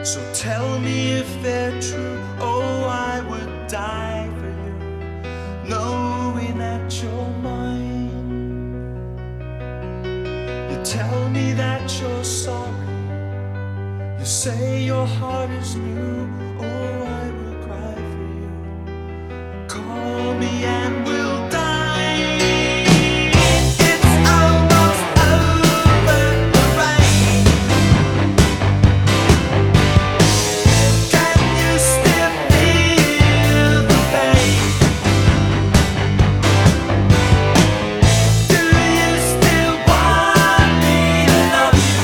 So tell me if they're true. Oh, I would die for you, knowing that you're mine. You tell me that you're sorry. You say your heart is new. Oh, I will cry for you. Call me and we'll die. It's almost over, the rain. Can you still feel the pain? Do you still want me to love you?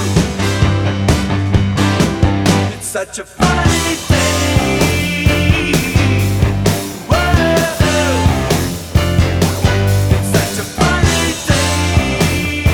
It's such a funny thing. Whoa, it's such a funny thing.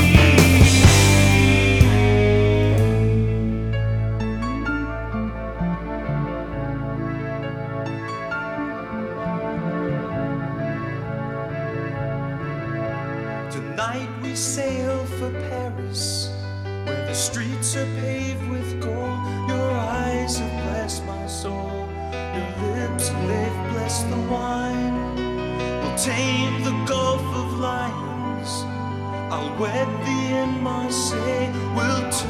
Tonight we sail for Paris, where the streets are paved with gold. Your eyes have blessed my soul. Your lips, they've blessed the wine. We'll tame the Gulf of Lions. I'll wed thee in Marseille. We'll